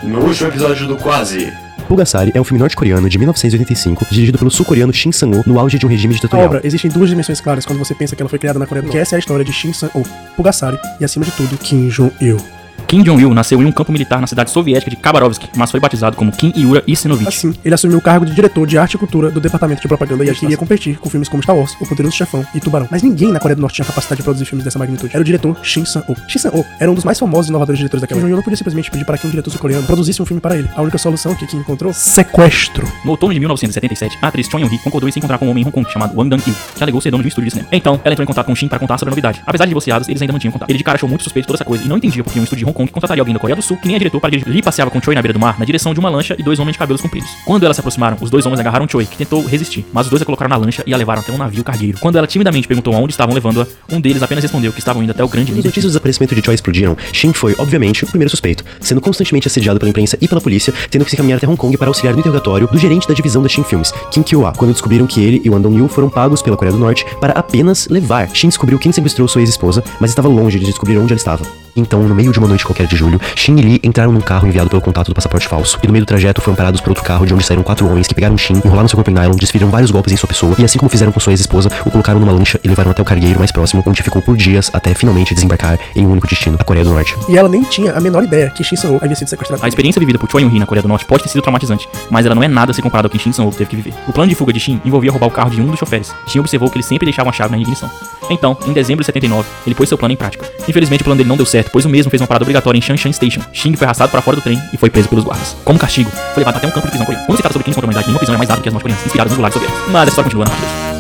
No último episódio do Quase. Pulgasari é um filme norte-coreano de 1985, dirigido pelo sul-coreano Shin Sang-woo no auge de um regime ditatorial. A obra existem duas dimensões claras quando você pensa que ela foi criada na Coreia do Norte, que essa é a história de Shin Sang-woo, Pulgasari e, acima de tudo, Kim Jong-il. Kim Jong-il nasceu em um campo militar na cidade soviética de Khabarovsk, mas foi batizado como Kim Yura Isinovich. Assim, ele assumiu o cargo de diretor de arte e cultura do departamento de propaganda e queria competir com filmes como Star Wars, O Poderoso Chefão e Tubarão. Mas ninguém na Coreia do Norte tinha capacidade de produzir filmes dessa magnitude. Era o diretor Shin Sang-woo. Shin Sang-woo era um dos mais famosos e inovadores diretores daquela época. Kim Jong-il não podia simplesmente pedir para que um diretor sul-coreano produzisse um filme para ele. A única solução que Kim encontrou? Sequestro. No outono de 1977, a atriz Choi Eun-hee concordou em se encontrar com um homem em Hong Kong chamado Wang Dang-il, que alegou ser dono de um estúdio de cinema. Então, ela entrou em contato com Shin para contar sobre a novidade. Apesar de divorciados, eles ainda mantinham contato. Ele de cara achou muito suspeito toda essa coisa e não entendia porque um estúdio de Hong Kong contrataria alguém da Coreia do Sul que nem é diretor para dirigir. Lee passeava com Choi na beira do mar, na direção de uma lancha e dois homens de cabelos compridos. Quando elas se aproximaram, os dois homens agarraram Choi, que tentou resistir, mas os dois a colocaram na lancha e a levaram até um navio cargueiro. Quando ela timidamente perguntou aonde estavam levando-a, um deles apenas respondeu que estavam indo até o grande Quando as notícias do desaparecimento de Choi explodiram, Shin foi, obviamente, o primeiro suspeito, sendo constantemente assediado pela imprensa e pela polícia, tendo que se encaminhar até Hong Kong para auxiliar no interrogatório do gerente da divisão da Shin Films, Kim Kyo-ah, quando descobriram que ele e o Wang Dong-il foram pagos pela Coreia do Norte para apenas levar. Shin descobriu quem sequestrou sua ex-esposa, mas estava longe de descobrir onde ela estava. Então, no meio de uma noite qualquer de julho, Shin e Lee entraram num carro enviado pelo contato do passaporte falso, e no meio do trajeto foram parados por outro carro de onde saíram 4 homens que pegaram Shin, enrolaram seu corpo em nylon, desferiram vários golpes em sua pessoa, e assim como fizeram com sua ex-esposa, o colocaram numa lancha e levaram até o cargueiro mais próximo, onde ficou por dias até finalmente desembarcar em um único destino, a Coreia do Norte. E ela nem tinha a menor ideia que Shin Sang-woo havia sido sequestrado. A experiência vivida por Choi Eun-hee na Coreia do Norte pode ter sido traumatizante, mas ela não é nada a ser comparada ao que Shin Sang-woo teve que viver. O plano de fuga de Shin envolvia roubar o carro de um dos choferes. Shin observou que ele sempre deixava uma chave na ignição. Então, em dezembro de 79, ele pôs seu plano em prática. Infelizmente, o plano dele não deu certo, pois o mesmo fez uma parada obrigatória em Shanshan Station. Shin foi arrastado para fora do trem e foi preso pelos guardas. Como castigo, foi levado até um campo de prisão coreano. Quando se trata sobre crimes contra a humanidade, nenhuma prisão é mais dada que as norte-coreanas, inspiradas nos lares soviéticos. Mas a história continua na parte 2.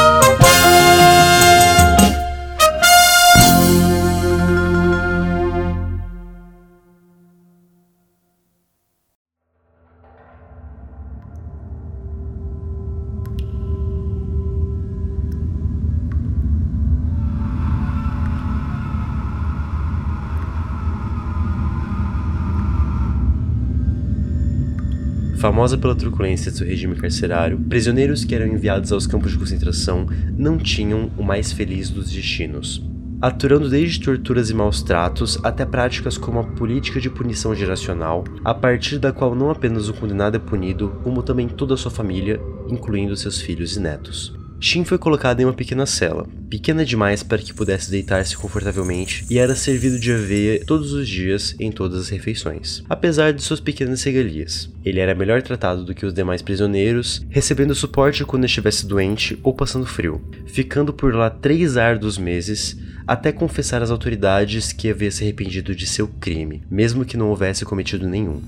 Famosa pela truculência de seu regime carcerário, prisioneiros que eram enviados aos campos de concentração não tinham o mais feliz dos destinos, aturando desde torturas e maus tratos até práticas como a política de punição geracional, a partir da qual não apenas o condenado é punido, como também toda a sua família, incluindo seus filhos e netos. Shin foi colocado em uma pequena cela, pequena demais para que pudesse deitar-se confortavelmente, e era servido de aveia todos os dias em todas as refeições. Apesar de suas pequenas regalias, ele era melhor tratado do que os demais prisioneiros, recebendo suporte quando estivesse doente ou passando frio, ficando por lá 3 árduos meses, até confessar às autoridades que havia se arrependido de seu crime, mesmo que não houvesse cometido nenhum.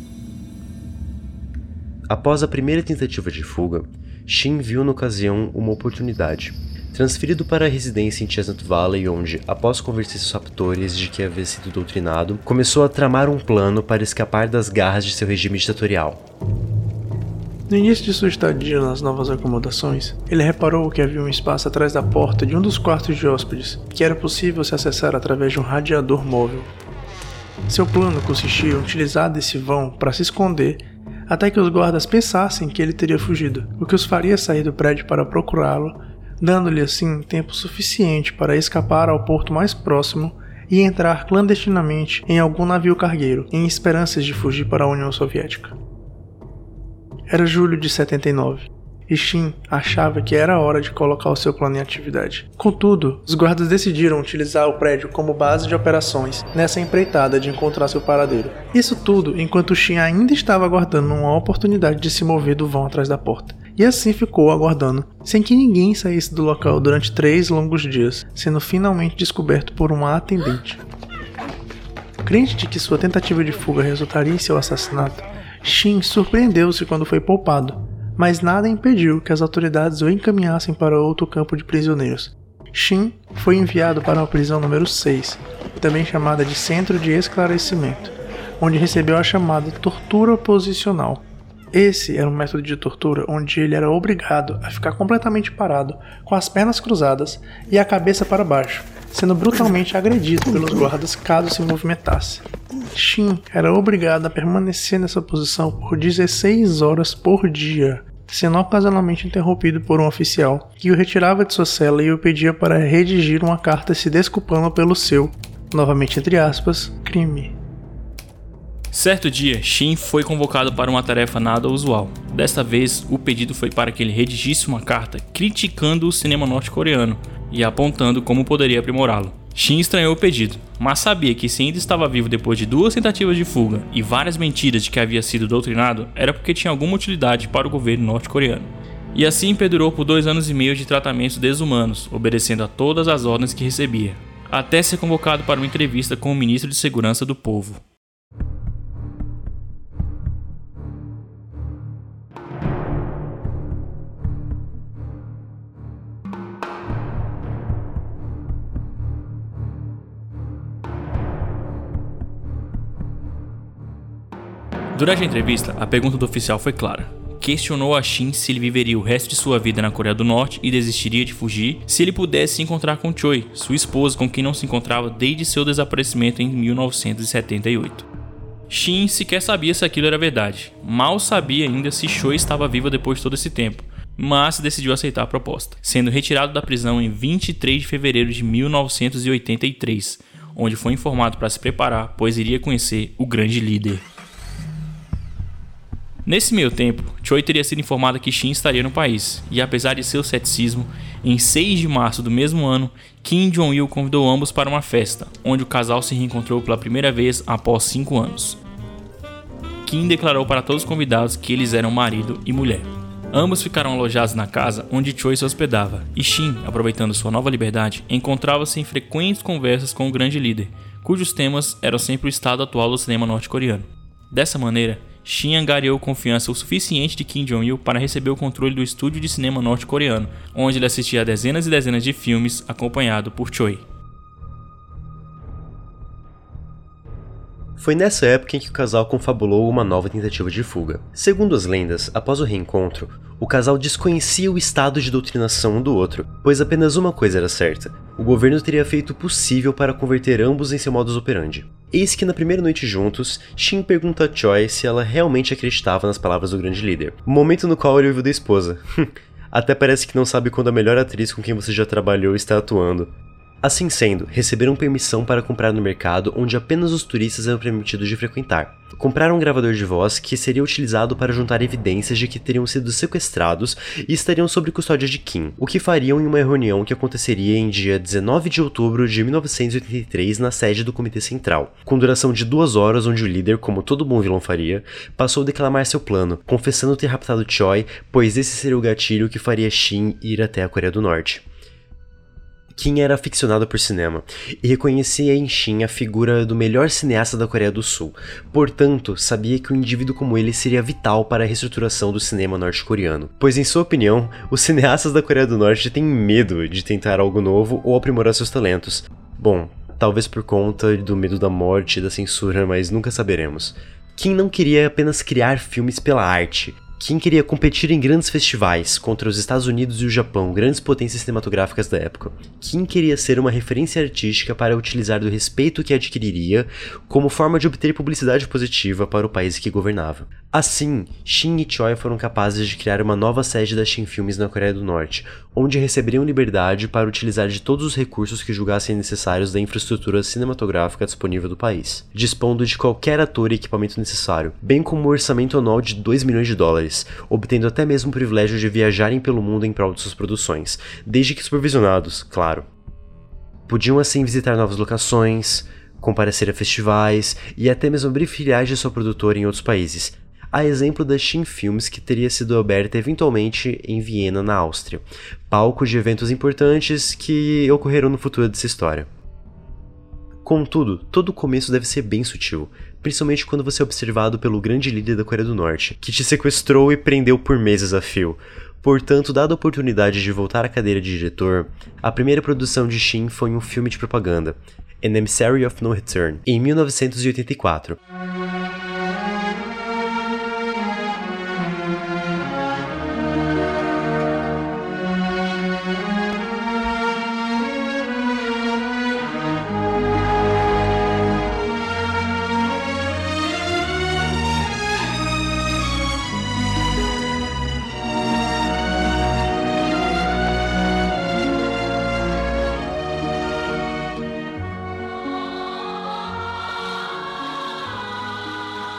Após a primeira tentativa de fuga, Shin viu na ocasião uma oportunidade. Transferido para a residência em Chestnut Valley, onde, após convencer seus captores de que havia sido doutrinado, começou a tramar um plano para escapar das garras de seu regime ditatorial. No início de sua estadia nas novas acomodações, ele reparou que havia um espaço atrás da porta de um dos quartos de hóspedes, que era possível se acessar através de um radiador móvel. Seu plano consistia em utilizar desse vão para se esconder até que os guardas pensassem que ele teria fugido, o que os faria sair do prédio para procurá-lo, dando-lhe assim tempo suficiente para escapar ao porto mais próximo e entrar clandestinamente em algum navio cargueiro, em esperanças de fugir para a União Soviética. Era julho de 79, e Shin achava que era hora de colocar o seu plano em atividade. Contudo, os guardas decidiram utilizar o prédio como base de operações nessa empreitada de encontrar seu paradeiro. Isso tudo enquanto Shin ainda estava aguardando uma oportunidade de se mover do vão atrás da porta. E assim ficou aguardando, sem que ninguém saísse do local durante 3 longos dias, sendo finalmente descoberto por uma atendente. Crente de que sua tentativa de fuga resultaria em seu assassinato, Shin surpreendeu-se quando foi poupado, mas nada impediu que as autoridades o encaminhassem para outro campo de prisioneiros. Shin foi enviado para uma prisão número 6, também chamada de Centro de Esclarecimento, onde recebeu a chamada tortura posicional. Esse era um método de tortura onde ele era obrigado a ficar completamente parado, com as pernas cruzadas e a cabeça para baixo, sendo brutalmente agredido pelos guardas caso se movimentasse. Shin era obrigado a permanecer nessa posição por 16 horas por dia, sendo ocasionalmente interrompido por um oficial que o retirava de sua cela e o pedia para redigir uma carta se desculpando pelo seu, novamente entre aspas, crime. Certo dia, Shin foi convocado para uma tarefa nada usual. Desta vez, o pedido foi para que ele redigisse uma carta criticando o cinema norte-coreano e apontando como poderia aprimorá-lo. Shin estranhou o pedido, mas sabia que se ainda estava vivo depois de 2 tentativas de fuga e várias mentiras de que havia sido doutrinado, era porque tinha alguma utilidade para o governo norte-coreano. E assim perdurou por 2 anos e meio de tratamentos desumanos, obedecendo a todas as ordens que recebia, até ser convocado para uma entrevista com o ministro de Segurança do Povo. Durante a entrevista, a pergunta do oficial foi clara. Questionou a Shin se ele viveria o resto de sua vida na Coreia do Norte e desistiria de fugir se ele pudesse se encontrar com Choi, sua esposa com quem não se encontrava desde seu desaparecimento em 1978. Shin sequer sabia se aquilo era verdade. Mal sabia ainda se Choi estava viva depois de todo esse tempo, mas decidiu aceitar a proposta, sendo retirado da prisão em 23 de fevereiro de 1983, onde foi informado para se preparar, pois iria conhecer o grande líder. Nesse meio tempo, Choi teria sido informada que Shin estaria no país, e apesar de seu ceticismo, em 6 de março do mesmo ano, Kim Jong-il convidou ambos para uma festa, onde o casal se reencontrou pela primeira vez após 5 anos. Kim declarou para todos os convidados que eles eram marido e mulher. Ambos ficaram alojados na casa onde Choi se hospedava, e Shin, aproveitando sua nova liberdade, encontrava-se em frequentes conversas com o grande líder, cujos temas eram sempre o estado atual do cinema norte-coreano. Dessa maneira, Shin angariou confiança o suficiente de Kim Jong-il para receber o controle do estúdio de cinema norte-coreano, onde ele assistia a dezenas e dezenas de filmes acompanhado por Choi. Foi nessa época em que o casal confabulou uma nova tentativa de fuga. Segundo as lendas, após o reencontro, o casal desconhecia o estado de doutrinação um do outro, pois apenas uma coisa era certa: o governo teria feito o possível para converter ambos em seu modus operandi. Eis que na primeira noite juntos, Shin pergunta a Choi se ela realmente acreditava nas palavras do grande líder, momento no qual ele ouviu da esposa. Até parece que não sabe quando a melhor atriz com quem você já trabalhou está atuando. Assim sendo, receberam permissão para comprar no mercado onde apenas os turistas eram permitidos de frequentar. Compraram um gravador de voz que seria utilizado para juntar evidências de que teriam sido sequestrados e estariam sob custódia de Kim, o que fariam em uma reunião que aconteceria em dia 19 de outubro de 1983 na sede do Comitê Central, com duração de 2 horas, onde o líder, como todo bom vilão faria, passou a declamar seu plano, confessando ter raptado Choi, pois esse seria o gatilho que faria Shin ir até a Coreia do Norte. Kim era aficionado por cinema, e reconhecia em Shin a figura do melhor cineasta da Coreia do Sul, portanto, sabia que um indivíduo como ele seria vital para a reestruturação do cinema norte-coreano, pois em sua opinião, os cineastas da Coreia do Norte têm medo de tentar algo novo ou aprimorar seus talentos. Bom, talvez por conta do medo da morte e da censura, mas nunca saberemos. Kim não queria apenas criar filmes pela arte. Kim queria competir em grandes festivais contra os Estados Unidos e o Japão, grandes potências cinematográficas da época. Kim queria ser uma referência artística para utilizar do respeito que adquiriria como forma de obter publicidade positiva para o país que governava. Assim, Shin e Choi foram capazes de criar uma nova sede da Shin Filmes na Coreia do Norte, onde receberiam liberdade para utilizar de todos os recursos que julgassem necessários da infraestrutura cinematográfica disponível do país, dispondo de qualquer ator e equipamento necessário, bem como um orçamento anual de $2 milhões, obtendo até mesmo o privilégio de viajarem pelo mundo em prol de suas produções, desde que supervisionados, claro. Podiam assim visitar novas locações, comparecer a festivais e até mesmo abrir filiais de sua produtora em outros países, a exemplo da Shin Films, que teria sido aberta eventualmente em Viena, na Áustria, palco de eventos importantes que ocorreram no futuro dessa história. Contudo, todo o começo deve ser bem sutil, principalmente quando você é observado pelo grande líder da Coreia do Norte, que te sequestrou e prendeu por meses a fio. Portanto, dada a oportunidade de voltar à cadeira de diretor, a primeira produção de Shin foi um filme de propaganda, An Emissary of No Return, em 1984.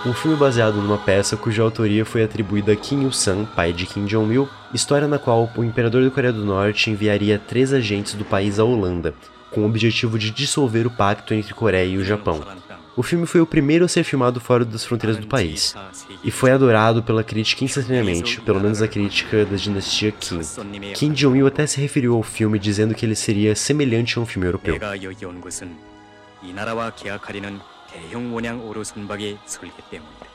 um filme baseado numa peça cuja autoria foi atribuída a Kim Il-sung, pai de Kim Jong-il, história na qual o imperador da Coreia do Norte enviaria 3 agentes do país à Holanda, com o objetivo de dissolver o pacto entre Coreia e o Japão. O filme foi o primeiro a ser filmado fora das fronteiras do país, e foi adorado pela crítica instantaneamente, pelo menos a crítica da dinastia Kim. Kim Jong-il até se referiu ao filme dizendo que ele seria semelhante a um filme europeu. 대형 원양오로 선박의 설계 때문이다.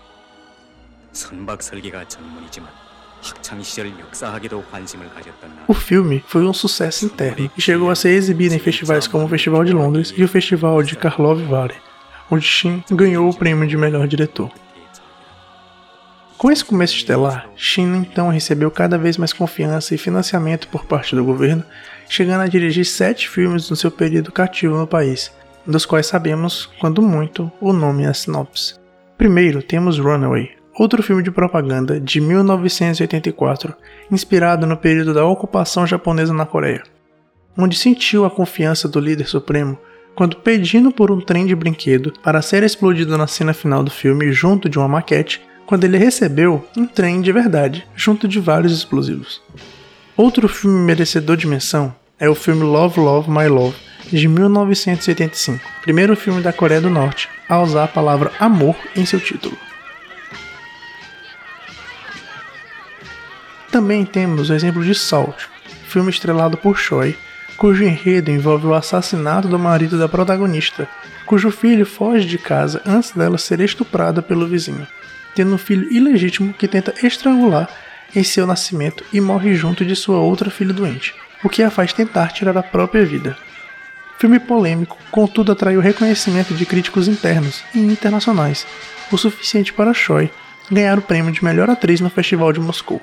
선박 설계가 전문이지만 학창 시절 역사학에도 관심을 가졌던 나. O filme foi um sucesso interno e chegou a ser exibido em festivais como o Festival de Londres e o Festival de Karlovy Vary, onde Shin ganhou o prêmio de melhor diretor. Com esse começo estelar, Shin então recebeu cada vez mais confiança e financiamento por parte do governo, chegando a dirigir 7 filmes no seu período cativo no país, dos quais sabemos, quando muito, o nome e a sinopse. Primeiro temos Runaway, outro filme de propaganda de 1984, inspirado no período da ocupação japonesa na Coreia, onde sentiu a confiança do líder supremo quando, pedindo por um trem de brinquedo para ser explodido na cena final do filme junto de uma maquete, quando ele recebeu um trem de verdade junto de vários explosivos. Outro filme merecedor de menção é o filme Love, Love, My Love, de 1985, primeiro filme da Coreia do Norte a usar a palavra amor em seu título. Também temos o exemplo de Salt, filme estrelado por Choi, cujo enredo envolve o assassinato do marido da protagonista, cujo filho foge de casa antes dela ser estuprada pelo vizinho, tendo um filho ilegítimo que tenta estrangular em seu nascimento e morre junto de sua outra filha doente, o que a faz tentar tirar a própria vida. Filme polêmico, contudo atraiu reconhecimento de críticos internos e internacionais, o suficiente para Choi ganhar o prêmio de melhor atriz no Festival de Moscou.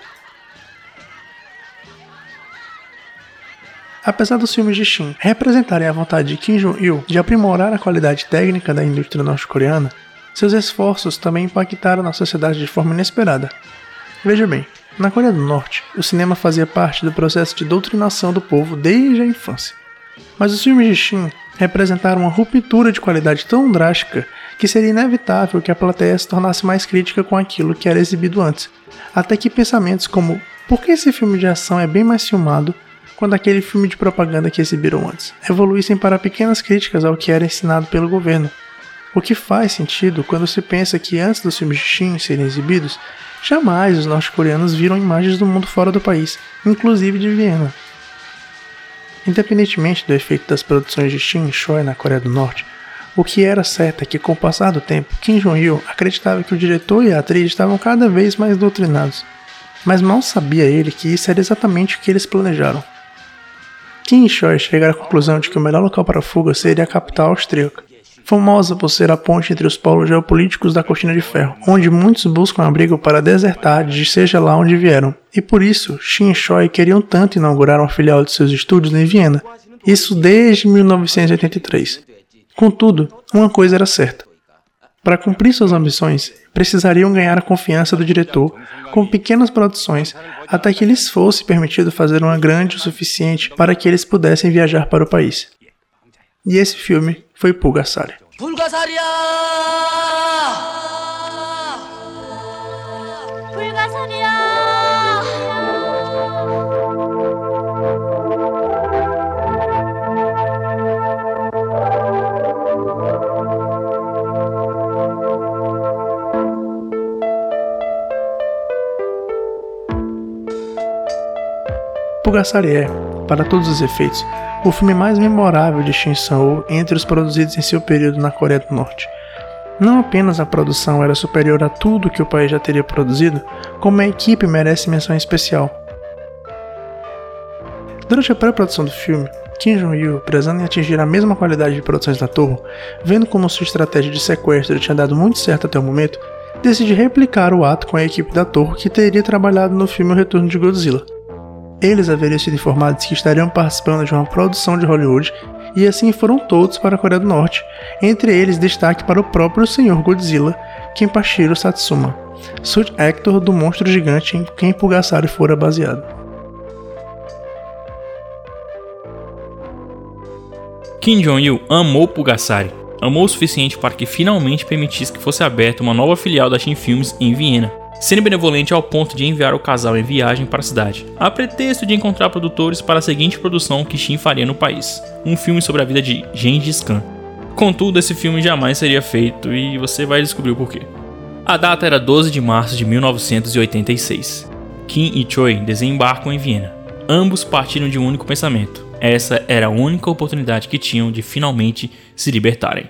Apesar dos filmes de Shin representarem a vontade de Kim Jong-il de aprimorar a qualidade técnica da indústria norte-coreana, seus esforços também impactaram na sociedade de forma inesperada. Veja bem, na Coreia do Norte, o cinema fazia parte do processo de doutrinação do povo desde a infância. Mas os filmes de Shin representaram uma ruptura de qualidade tão drástica que seria inevitável que a plateia se tornasse mais crítica com aquilo que era exibido antes, até que pensamentos como por que esse filme de ação é bem mais filmado quando aquele filme de propaganda que exibiram antes evoluíssem para pequenas críticas ao que era ensinado pelo governo, o que faz sentido quando se pensa que antes dos filmes de Shin serem exibidos, jamais os norte-coreanos viram imagens do mundo fora do país, inclusive de Viena. Independentemente do efeito das produções de Shin e Choi na Coreia do Norte, o que era certo é que, com o passar do tempo, Kim Jong-il acreditava que o diretor e a atriz estavam cada vez mais doutrinados, mas mal sabia ele que isso era exatamente o que eles planejaram. Kim e Choi chegaram à conclusão de que o melhor local para a fuga seria a capital austríaca, famosa por ser a ponte entre os polos geopolíticos da Cortina de Ferro, onde muitos buscam abrigo para desertar de seja lá onde vieram, e por isso Shin e Choi queriam tanto inaugurar uma filial de seus estúdios em Viena, isso desde 1983. Contudo, uma coisa era certa. Para cumprir suas ambições, precisariam ganhar a confiança do diretor com pequenas produções até que lhes fosse permitido fazer uma grande o suficiente para que eles pudessem viajar para o país. E esse filme foi Pulgasari. 불가사리야! Pulgasari é, para todos os efeitos, o filme mais memorável de Shin Sang-woo entre os produzidos em seu período na Coreia do Norte. Não apenas a produção era superior a tudo que o país já teria produzido, como a equipe merece menção especial. Durante a pré-produção do filme, Kim Jong-il, prezando em atingir a mesma qualidade de produções da Toho, vendo como sua estratégia de sequestro tinha dado muito certo até o momento, decide replicar o ato com a equipe da Toho que teria trabalhado no filme O Retorno de Godzilla. Eles haveriam sido informados que estariam participando de uma produção de Hollywood e assim foram todos para a Coreia do Norte, entre eles destaque para o próprio Sr. Godzilla, Kenpachiro Satsuma, suit actor do monstro gigante em quem Pulgasari fora baseado. Kim Jong-il amou Pulgasari. amou o suficiente para que finalmente permitisse que fosse aberta uma nova filial da Shin Films em Viena, sendo benevolente ao ponto de enviar o casal em viagem para a cidade, a pretexto de encontrar produtores para a seguinte produção que Shin faria no país, um filme sobre a vida de Gengis Khan. Contudo, esse filme jamais seria feito e você vai descobrir o porquê. A data era 12 de março de 1986. Kim e Choi desembarcam em Viena. Ambos partiram de um único pensamento. Essa era a única oportunidade que tinham de finalmente se libertarem.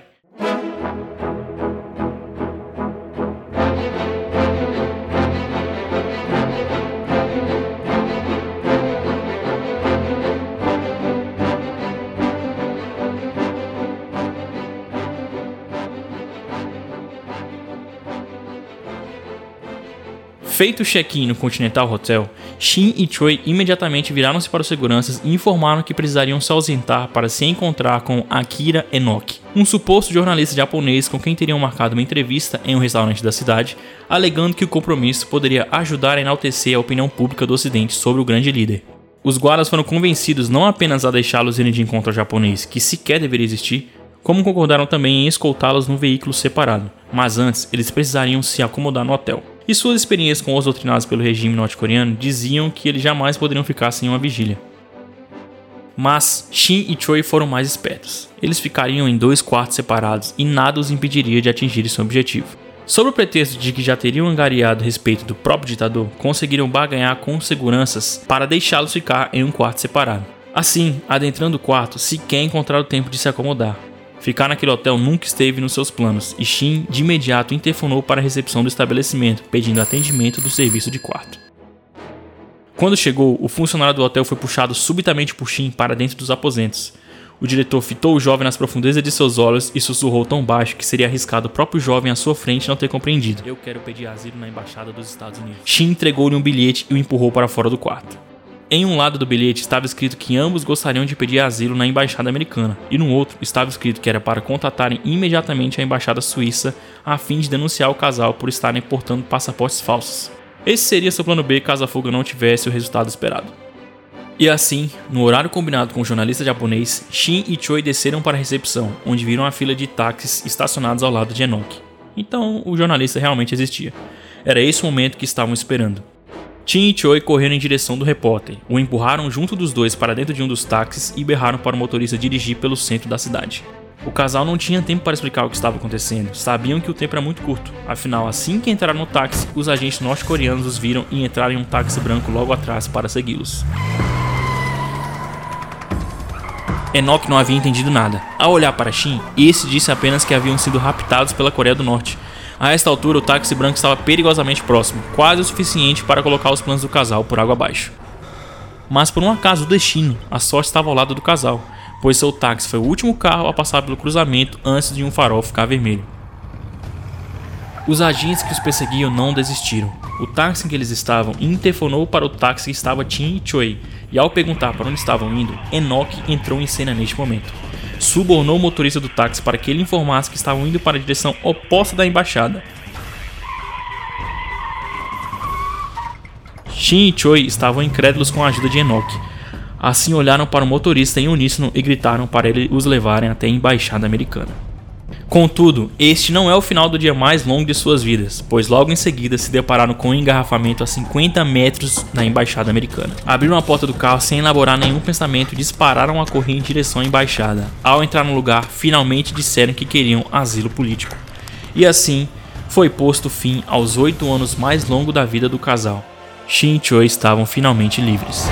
Feito o check-in no Continental Hotel, Shin e Choi imediatamente viraram-se para os seguranças e informaram que precisariam se ausentar para se encontrar com Akira Enoki, um suposto jornalista japonês com quem teriam marcado uma entrevista em um restaurante da cidade, alegando que o compromisso poderia ajudar a enaltecer a opinião pública do ocidente sobre o grande líder. Os guardas foram convencidos não apenas a deixá-los irem de encontro ao japonês, que sequer deveria existir, como concordaram também em escoltá-los num veículo separado, mas antes eles precisariam se acomodar no hotel. E suas experiências com os doutrinados pelo regime norte-coreano diziam que eles jamais poderiam ficar sem uma vigília. Mas Shin e Choi foram mais espertos. Eles ficariam em 2 quartos separados e nada os impediria de atingir seu objetivo. Sob o pretexto de que já teriam angariado respeito do próprio ditador, conseguiram barganhar com os seguranças para deixá-los ficar em um quarto separado. Assim, adentrando o quarto, sequer encontraram tempo de se acomodar. Ficar naquele hotel nunca esteve nos seus planos e Shin de imediato interfonou para a recepção do estabelecimento, pedindo atendimento do serviço de quarto. Quando chegou, o funcionário do hotel foi puxado subitamente por Shin para dentro dos aposentos. O diretor fitou o jovem nas profundezas de seus olhos e sussurrou tão baixo que seria arriscado o próprio jovem à sua frente não ter compreendido. Eu quero pedir asilo na embaixada dos Estados Unidos. Shin entregou-lhe um bilhete e o empurrou para fora do quarto. Em um lado do bilhete estava escrito que ambos gostariam de pedir asilo na embaixada americana, e no outro estava escrito que era para contatarem imediatamente a embaixada suíça a fim de denunciar o casal por estarem portando passaportes falsos. Esse seria seu plano B caso a fuga não tivesse o resultado esperado. E assim, no horário combinado com o jornalista japonês, Shin e Choi desceram para a recepção, onde viram a fila de táxis estacionados ao lado de Enoki. Então, o jornalista realmente existia. Era esse o momento que estavam esperando. Shin e Choi correram em direção do repórter, o empurraram junto dos dois para dentro de um dos táxis e berraram para o motorista dirigir pelo centro da cidade. O casal não tinha tempo para explicar o que estava acontecendo, sabiam que o tempo era muito curto, afinal assim que entraram no táxi, os agentes norte-coreanos os viram e entraram em um táxi branco logo atrás para segui-los. Enoki não havia entendido nada. Ao olhar para Shin, esse disse apenas que haviam sido raptados pela Coreia do Norte. A esta altura, o táxi branco estava perigosamente próximo, quase o suficiente para colocar os planos do casal por água abaixo. Mas por um acaso do destino, a sorte estava ao lado do casal, pois seu táxi foi o último carro a passar pelo cruzamento antes de um farol ficar vermelho. Os agentes que os perseguiam não desistiram. O táxi em que eles estavam interfonou para o táxi que estava Shin e Choi, e ao perguntar para onde estavam indo, Enoki entrou em cena neste momento. Subornou o motorista do táxi para que ele informasse que estavam indo para a direção oposta da embaixada. Shin e Choi estavam incrédulos com a ajuda de Enoki. Assim olharam para o motorista em uníssono e gritaram para ele os levarem até a embaixada americana. Contudo, este não é o final do dia mais longo de suas vidas, pois logo em seguida se depararam com um engarrafamento a 50 metros na embaixada americana. Abriram a porta do carro sem elaborar nenhum pensamento e dispararam a correr em direção à embaixada. Ao entrar no lugar, finalmente disseram que queriam asilo político. E assim, foi posto fim aos 8 anos mais longos da vida do casal. Shin e Choi estavam finalmente livres.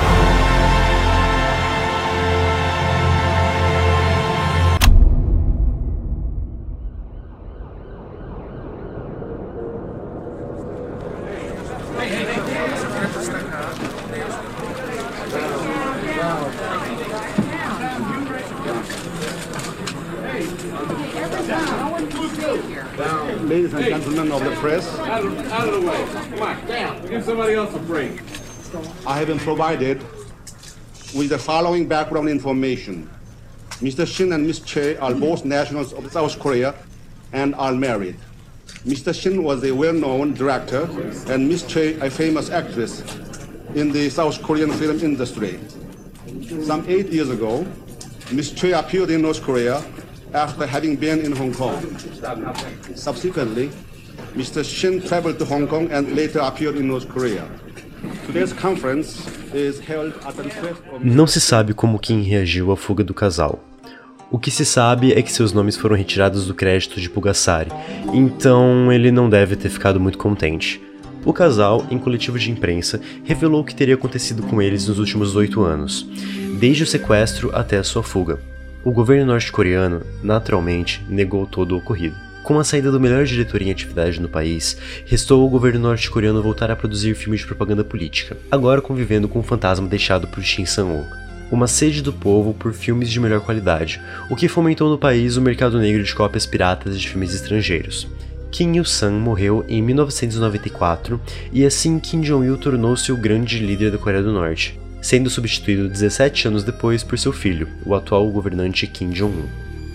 Ladies and gentlemen of the press, Out of the way. Come on, down. Give somebody else a break. I have been provided with the following background information. Mr. Shin and Ms. Choi are both nationals of South Korea and are married. Mr. Shin was a well-known director and Ms. Choi a famous actress in the South Korean film industry. Some 8 years ago, Ms. Choi appeared in North Korea after having been in Hong Kong. Subsequently, Mr. Shin traveled to Hong Kong and later appeared in North Korea. Today's conference is held at the request of... Não se sabe como Kim reagiu à fuga do casal. O que se sabe é que seus nomes foram retirados do crédito de Pulgasari, então ele não deve ter ficado muito contente. O casal, em coletivo de imprensa, revelou o que teria acontecido com eles nos últimos 8 anos, desde o sequestro até a sua fuga. O governo norte-coreano, naturalmente, negou todo o ocorrido. Com a saída do melhor diretor em atividade no país, restou ao governo norte-coreano voltar a produzir filmes de propaganda política, agora convivendo com o fantasma deixado por Shin Sang-woo. Uma sede do povo por filmes de melhor qualidade, o que fomentou no país o mercado negro de cópias piratas de filmes estrangeiros. Kim Il-sung morreu em 1994 e assim Kim Jong-il tornou-se o grande líder da Coreia do Norte, sendo substituído 17 anos depois por seu filho, o atual governante Kim Jong-un.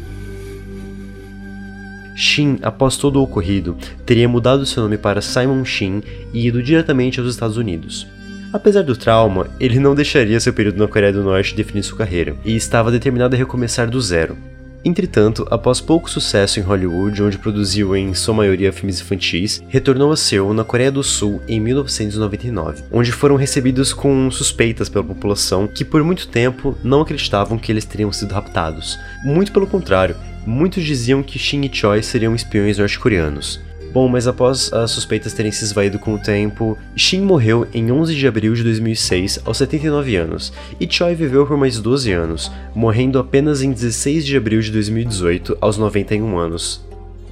Shin, após todo o ocorrido, teria mudado seu nome para Simon Shin e ido diretamente aos Estados Unidos. Apesar do trauma, ele não deixaria seu período na Coreia do Norte definir sua carreira, e estava determinado a recomeçar do zero. Entretanto, após pouco sucesso em Hollywood, onde produziu em sua maioria filmes infantis, retornou a Seul, na Coreia do Sul, em 1999, onde foram recebidos com suspeitas pela população que por muito tempo não acreditavam que eles teriam sido raptados. Muito pelo contrário, muitos diziam que Shin e Choi seriam espiões norte-coreanos. Bom, mas após as suspeitas terem se esvaído com o tempo, Shin morreu em 11 de abril de 2006, aos 79 anos, e Choi viveu por mais 12 anos, morrendo apenas em 16 de abril de 2018, aos 91 anos.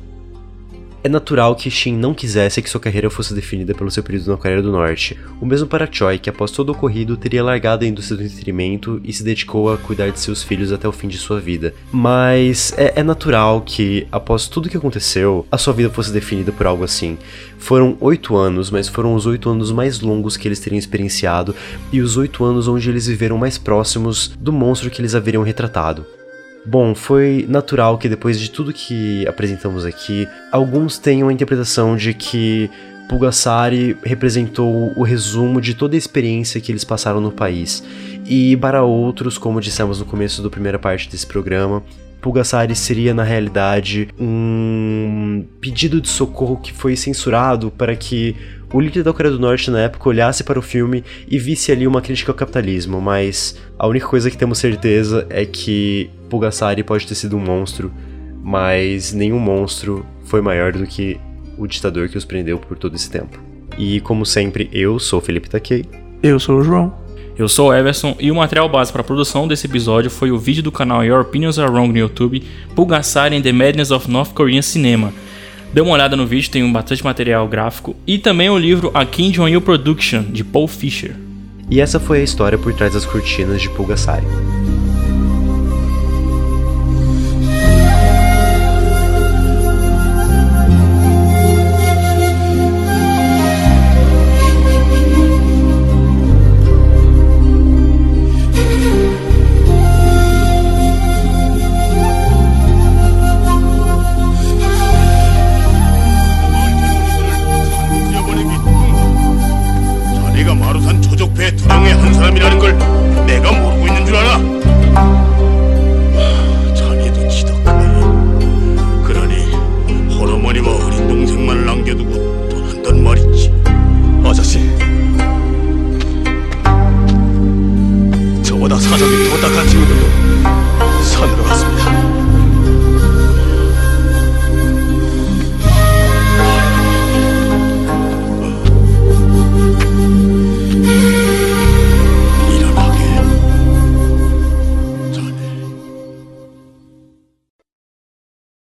É natural que Shin não quisesse que sua carreira fosse definida pelo seu período na Coreia do Norte, o mesmo para Choi, que após todo o ocorrido teria largado a indústria do entretenimento e se dedicou a cuidar de seus filhos até o fim de sua vida. Mas é natural que, após tudo que aconteceu, a sua vida fosse definida por algo assim. Foram 8 anos, mas foram os 8 anos mais longos que eles teriam experienciado e os 8 anos onde eles viveram mais próximos do monstro que eles haveriam retratado. Bom, foi natural que depois de tudo que apresentamos aqui, alguns tenham a interpretação de que Pulgasari representou o resumo de toda a experiência que eles passaram no país. E para outros, como dissemos no começo da primeira parte desse programa, Pulgasari seria na realidade um pedido de socorro que foi censurado para que o líder da Coreia do Norte na época olhasse para o filme e visse ali uma crítica ao capitalismo, mas a única coisa que temos certeza é que Pulgasari pode ter sido um monstro, mas nenhum monstro foi maior do que o ditador que os prendeu por todo esse tempo. E como sempre, eu sou o Felipe Takei. Eu sou o João. Eu sou o Everson e o material base para a produção desse episódio foi o vídeo do canal Your Opinions Are Wrong no YouTube, Pulgasari and the Madness of North Korean Cinema. Dê uma olhada no vídeo, tem bastante material gráfico, e também o livro A Kim Jong-il Production, de Paul Fisher. E essa foi a história por trás das cortinas de Pulgasari.